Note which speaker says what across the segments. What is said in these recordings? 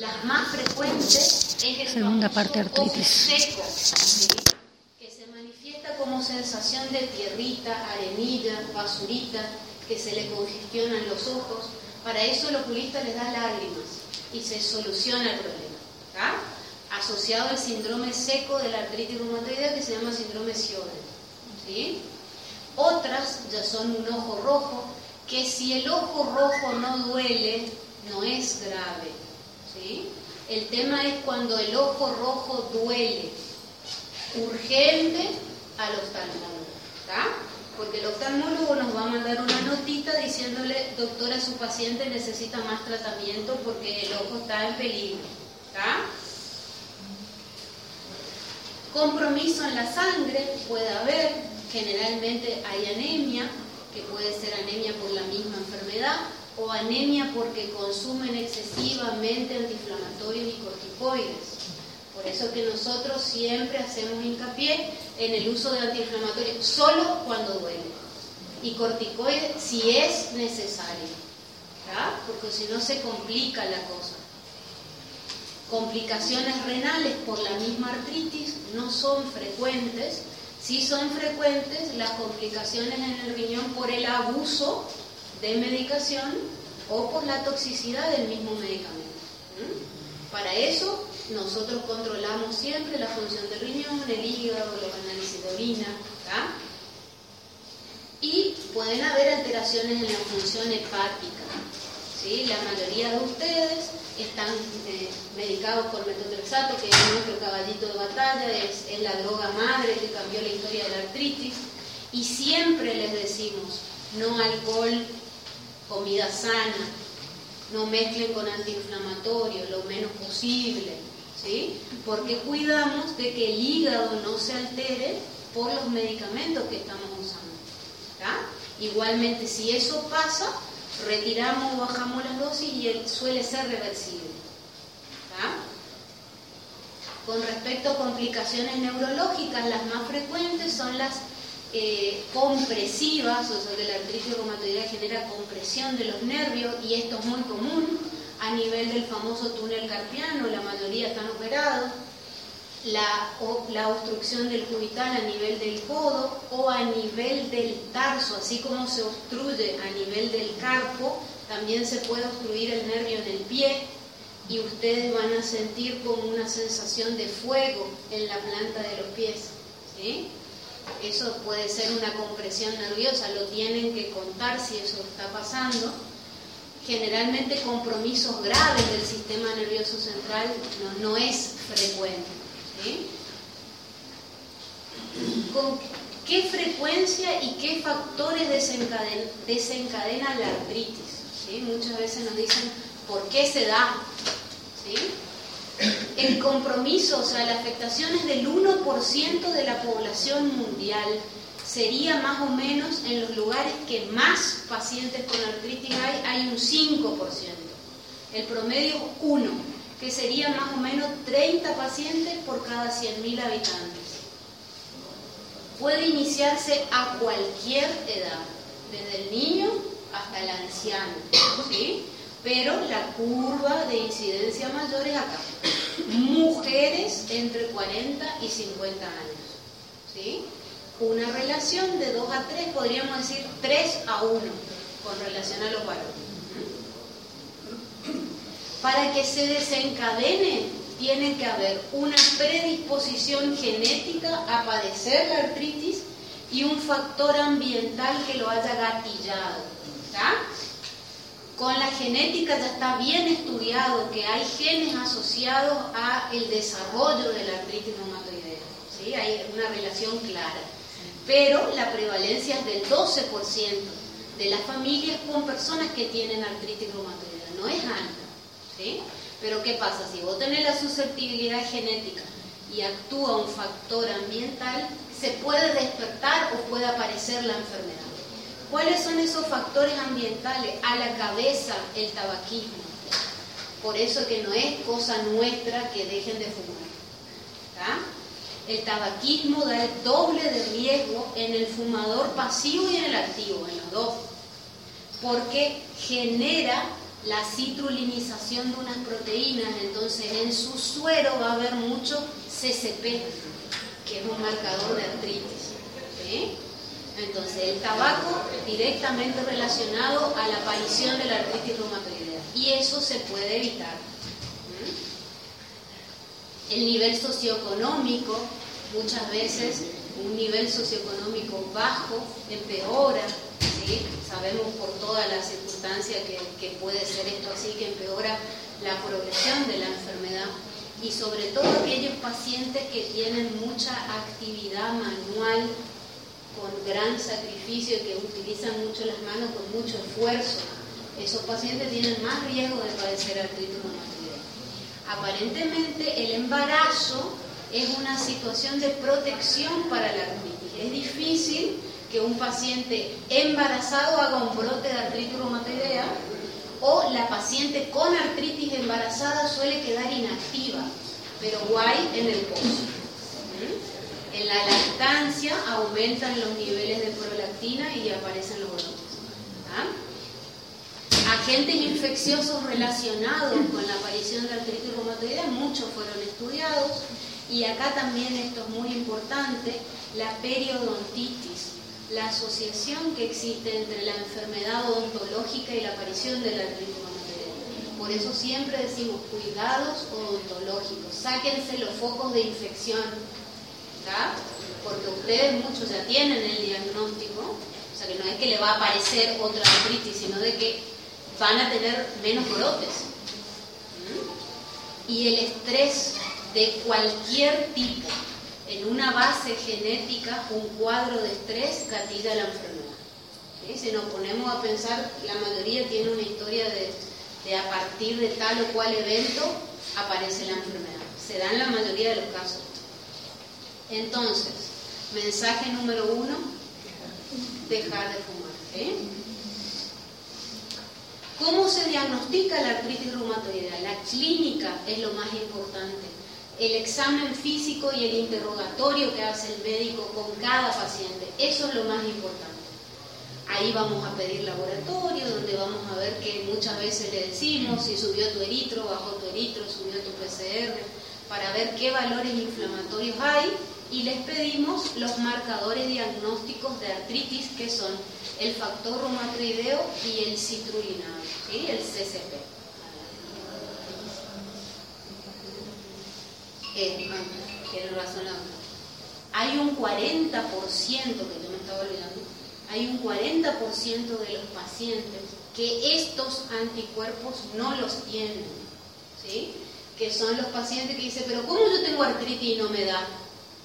Speaker 1: Las más frecuentes es el
Speaker 2: segunda parte, artritis
Speaker 1: seco, ¿sí? Que se manifiesta como sensación de tierrita, arenilla, basurita, que se le congestionan los ojos. Para eso el oculista les da lágrimas y se soluciona el problema, ¿tá? Asociado al síndrome seco de la artritis reumatoidea que se llama síndrome Sjögren, ¿sí? Otras ya son un ojo rojo, que si el ojo rojo no duele, no es grave, ¿sí? El tema es cuando el ojo rojo duele, urgente al oftalmólogo, ¿tá? Porque el oftalmólogo nos va a mandar una notita diciéndole, doctora, su paciente necesita más tratamiento porque el ojo está en peligro, ¿tá? Compromiso en la sangre puede haber, generalmente hay anemia, que puede ser anemia por la misma enfermedad, o anemia porque consumen excesivamente antiinflamatorios y corticoides. Por eso que nosotros siempre hacemos hincapié en el uso de antiinflamatorios solo cuando duele, y corticoides si es necesario, ¿tá? Porque si no se complica la cosa. Complicaciones renales por la misma artritis no son frecuentes. Sí son frecuentes las complicaciones en el riñón por el abuso de medicación o por la toxicidad del mismo medicamento. Para eso nosotros controlamos siempre la función del riñón, el hígado, los análisis de orina, ¿tá? Y pueden haber alteraciones en la función hepática, ¿sí? La mayoría de ustedes están medicados con metotrexato, que es nuestro caballito de batalla, es la droga madre que cambió la historia de la artritis, y siempre les decimos, no alcohol, comida sana, no mezclen con antiinflamatorios, lo menos posible, ¿sí? Porque cuidamos de que el hígado no se altere por los medicamentos que estamos usando, ¿tá? Igualmente, si eso pasa, retiramos o bajamos las dosis y suele ser reversible, ¿tá? Con respecto a complicaciones neurológicas, las más frecuentes son las compresivas, o sea que la artritis reumatoidea genera compresión de los nervios, y esto es muy común a nivel del famoso túnel carpiano, la mayoría están operados. La obstrucción del cubital a nivel del codo o a nivel del tarso, así como se obstruye a nivel del carpo, también se puede obstruir el nervio en el pie, y ustedes van a sentir como una sensación de fuego en la planta de los pies, ¿sí? Eso puede ser una compresión nerviosa, lo tienen que contar si eso está pasando. Generalmente compromisos graves del sistema nervioso central no es frecuente, ¿sí? ¿Con qué frecuencia y qué factores desencadenan la artritis? ¿Sí? Muchas veces nos dicen, ¿por qué se da? ¿Sí? El compromiso, o sea, la afectación es del 1% de la población mundial. Sería más o menos en los lugares que más pacientes con artritis hay un 5%. El promedio es 1, que sería más o menos 30 pacientes por cada 100.000 habitantes. Puede iniciarse a cualquier edad, desde el niño hasta el anciano, ¿sí? Pero la curva de incidencia mayor es acá. Mujeres entre 40 y 50 años, ¿sí? Una relación de 2 a 3, podríamos decir 3 a 1 con relación a los varones. Para que se desencadene, tiene que haber una predisposición genética a padecer la artritis y un factor ambiental que lo haya gatillado, ¿tá? Con la genética ya está bien estudiado que hay genes asociados al desarrollo de la artritis reumatoidea, ¿sí? Hay una relación clara, pero la prevalencia es del 12% de las familias con personas que tienen artritis reumatoidea, no es alta, ¿sí? Pero ¿qué pasa? Si vos tenés la susceptibilidad genética y actúa un factor ambiental, se puede despertar o puede aparecer la enfermedad. ¿Cuáles son esos factores ambientales? A la cabeza, el tabaquismo. Por eso que no es cosa nuestra que dejen de fumar, ¿tá? El tabaquismo da el doble de riesgo en el fumador pasivo y en el activo, en los dos, porque genera la citrulinización de unas proteínas, entonces en su suero va a haber mucho CCP, que es un marcador de artritis. ¿Sí? Entonces el tabaco directamente relacionado a la aparición de la artritis reumatoidea, y eso se puede evitar. El nivel socioeconómico, muchas veces un nivel socioeconómico bajo empeora, ¿sí? Sabemos por todas las circunstancias que puede ser esto así, que empeora la progresión de la enfermedad, y sobre todo aquellos pacientes que tienen mucha actividad manual con gran sacrificio y que utilizan mucho las manos con mucho esfuerzo. Esos pacientes tienen más riesgo de padecer artritis reumatoidea. Aparentemente el embarazo es una situación de protección para la artritis. Es difícil que un paciente embarazado haga un brote de artritis reumatoidea, o la paciente con artritis embarazada suele quedar inactiva, pero guay en el pozo. En la lactancia aumentan los niveles de prolactina y aparecen los brotes. Agentes infecciosos relacionados con la aparición de artritis reumatoidea, muchos fueron estudiados, y acá también esto es muy importante, la periodontitis, la asociación que existe entre la enfermedad odontológica y la aparición de la artritis reumatoidea. Por eso siempre decimos cuidados odontológicos, sáquense los focos de infección, ¿tá? Porque ustedes muchos ya tienen el diagnóstico, o sea que no es que le va a aparecer otra artritis, sino de que van a tener menos brotes. Y el estrés de cualquier tipo, en una base genética, un cuadro de estrés gatilla la enfermedad. ¿Sí? Si nos ponemos a pensar, la mayoría tiene una historia de a partir de tal o cual evento aparece la enfermedad. Se da en la mayoría de los casos. Entonces, mensaje número 1, dejar de fumar. ¿Sí? ¿Cómo se diagnostica la artritis reumatoidea? La clínica es lo más importante. El examen físico y el interrogatorio que hace el médico con cada paciente, eso es lo más importante. Ahí vamos a pedir laboratorio, donde vamos a ver que muchas veces le decimos si subió tu eritro, bajó tu eritro, subió tu PCR, para ver qué valores inflamatorios hay, y les pedimos los marcadores diagnósticos de artritis, que son el factor reumatoideo y el citrulinado, ¿sí? El CCP. Tiene razón la otra. Hay un 40%, que yo me estaba olvidando, hay un 40% de los pacientes que estos anticuerpos no los tienen, ¿sí? Que son los pacientes que dicen, pero ¿cómo yo tengo artritis y no me da?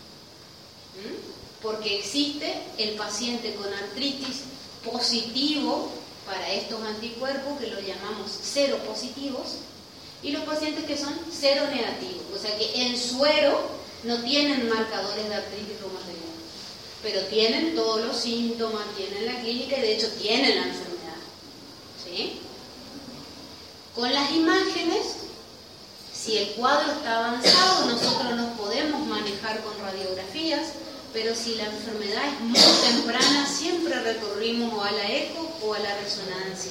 Speaker 1: Porque existe el paciente con artritis positivo para estos anticuerpos, que los llamamos seropositivos, y los pacientes que son seronegativos, o sea que en suero no tienen marcadores de artritis reumatoidea, pero tienen todos los síntomas, tienen la clínica y de hecho tienen la enfermedad. ¿Sí? Con las imágenes, si el cuadro está avanzado, nosotros nos podemos manejar con radiografías, pero si la enfermedad es muy temprana, siempre recurrimos o a la eco o a la resonancia.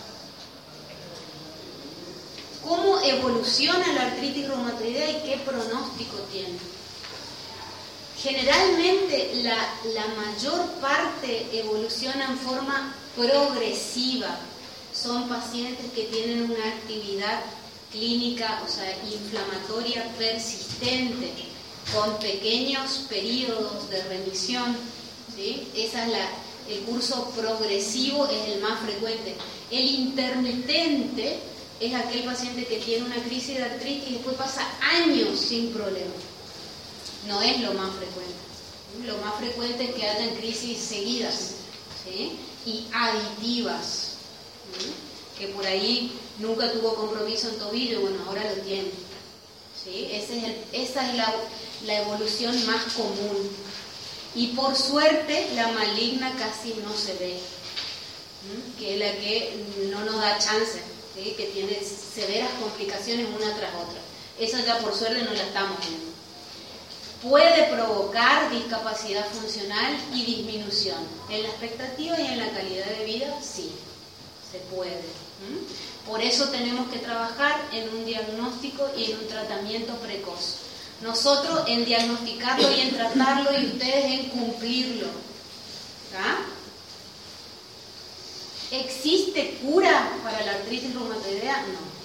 Speaker 1: ¿Cómo evoluciona la artritis reumatoidea y qué pronóstico tiene? Generalmente la mayor parte evoluciona en forma progresiva. Son pacientes que tienen una actividad clínica, o sea, inflamatoria persistente, con pequeños periodos de remisión, ¿sí? El curso progresivo es el más frecuente. El intermitente es aquel paciente que tiene una crisis de artritis y después pasa años sin problema. No es lo más frecuente. Lo más frecuente es que hayan crisis seguidas, ¿sí? Y aditivas, ¿sí? Que por ahí nunca tuvo compromiso en tobillo, bueno, ahora lo tiene, ¿sí? Esa es la evolución más común. Y por suerte la maligna casi no se ve, ¿sí? Que es la que no nos da chance, ¿sí? Que tiene severas complicaciones una tras otra. Esa ya por suerte no la estamos viendo. Puede provocar discapacidad funcional y disminución. En la expectativa y en la calidad de vida, sí, se puede. Por eso tenemos que trabajar en un diagnóstico y en un tratamiento precoz. Nosotros en diagnosticarlo y en tratarlo y ustedes en cumplirlo. ¿Ah? ¿Existe cura para la artritis reumatoidea?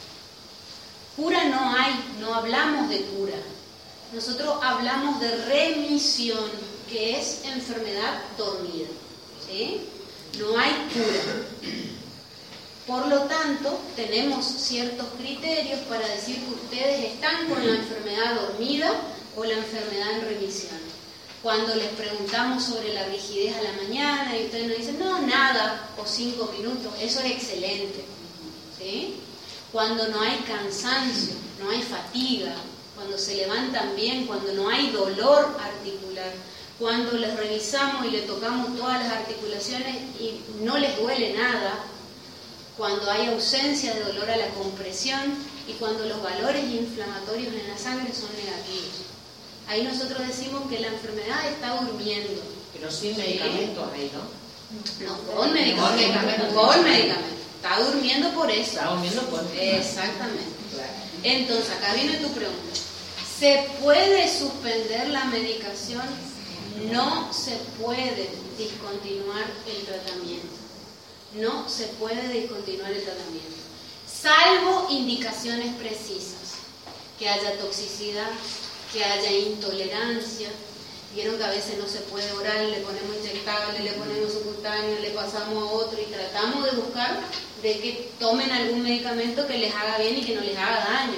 Speaker 1: No. Cura no hay, no hablamos de cura. Nosotros hablamos de remisión, que es enfermedad dormida. ¿Sí? No hay cura. Por lo tanto, tenemos ciertos criterios para decir que ustedes están con la enfermedad dormida o la enfermedad en remisión. Cuando les preguntamos sobre la rigidez a la mañana y ustedes nos dicen, no, nada, o 5 minutos, eso es excelente. ¿Sí? Cuando no hay cansancio, no hay fatiga, cuando se levantan bien, cuando no hay dolor articular, cuando les revisamos y le tocamos todas las articulaciones y no les duele nada, cuando hay ausencia de dolor a la compresión y cuando los valores inflamatorios en la sangre son negativos. Ahí nosotros decimos que la enfermedad está durmiendo.
Speaker 2: Pero sin medicamentos ahí, ¿no?
Speaker 1: No, con medicamentos. Con medicamentos. Está durmiendo por eso.
Speaker 2: Está durmiendo por eso.
Speaker 1: Exactamente.
Speaker 2: Claro.
Speaker 1: Entonces, acá viene tu pregunta. ¿Se puede suspender la medicación? No se puede discontinuar el tratamiento. No se puede discontinuar el tratamiento, salvo indicaciones precisas, que haya toxicidad, que haya intolerancia. Vieron que a veces no se puede oral, le ponemos inyectable, le ponemos subcutáneo, le pasamos a otro y tratamos de buscar de que tomen algún medicamento que les haga bien y que no les haga daño.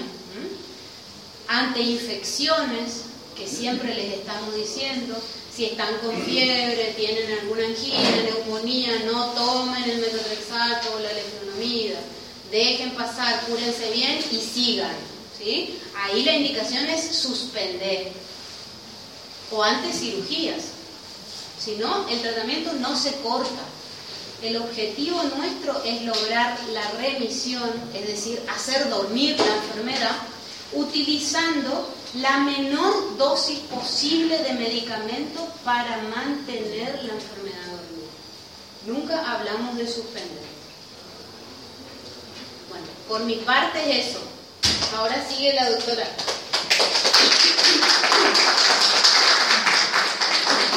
Speaker 1: Ante infecciones, que siempre les estamos diciendo, si están con fiebre, tienen alguna angina, neumonía, no tomen el metotrexato o la leflunomida. Dejen pasar, cúrense bien y sigan. ¿Sí? Ahí la indicación es suspender. O antes cirugías. Si no, el tratamiento no se corta. El objetivo nuestro es lograr la remisión, es decir, hacer dormir la enfermedad, utilizando la menor dosis posible de medicamento para mantener la enfermedad dormida. Nunca hablamos de suspender. Bueno, por mi parte es eso. Ahora sigue la doctora.